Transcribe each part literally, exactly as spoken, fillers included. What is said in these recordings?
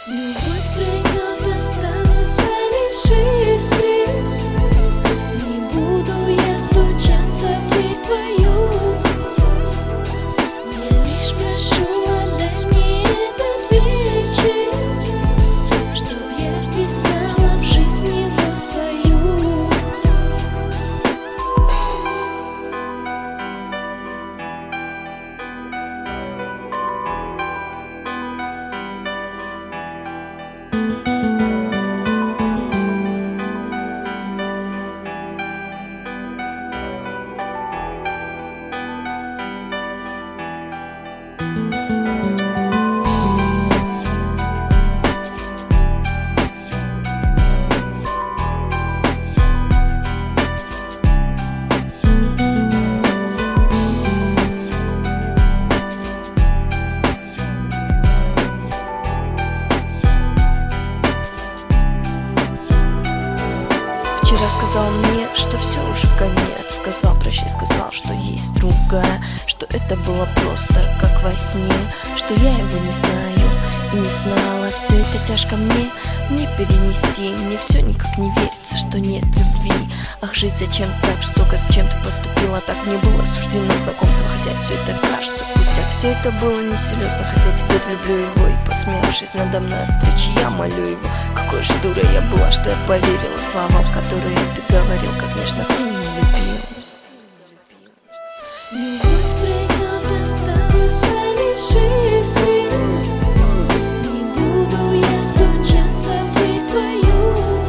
Любовь пройдет, останутся лишь искры. Не буду я стучаться в дверь твою. Я лишь прошу, отдай мне этот вечер, чтоб я вписала в жизнь его свою. Вчера сказал мне, что все уже конец. Сказал прощай, сказал, что есть другая, что это было просто как во сне, что я его не знаю и не знала. Все это тяжко мне, мне перенести. Мне все никак не верится, что нет любви. Ах, жизнь, зачем так жестоко, зачем ты поступила так? Мне было суждено знакомство, хотя все это кажется пустяк. Все это было несерьезно, хотя теперь люблю его. И посмеявшись надо мной о встрече, я молю его. Какой же дурой я была, что я поверила словам, которые ты говорил, как нежно ты меня любил. Любовь пройдет, останутся лишь искры. Не буду я стучаться в дверь твою.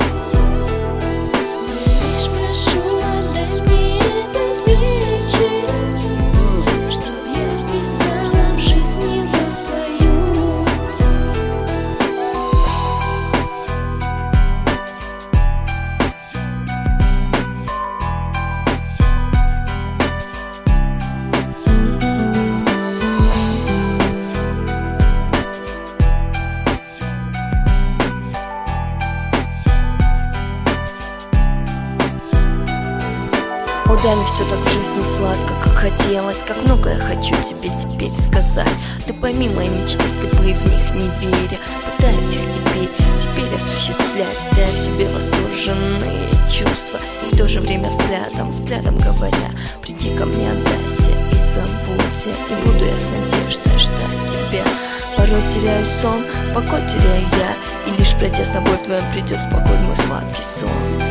Я лишь прошу, отдай мне этот вечер, чтоб я вписала в жизнь его свою. О, да, не все так в жизни сладко, как хотелось. Как много я хочу тебе теперь сказать. Ты пойми мои мечты слепые, в них не веря. Пытаюсь их теперь, теперь осуществлять, тая в себе восторженные чувства. И в то же время взглядом, взглядом говоря: приди ко мне, отдайся и забудься. И буду я с надеждой ждать тебя. Порой теряю сон, покой теряю я. И лишь пройдя с тобой вдвоем придет в покой мой сладкий сон.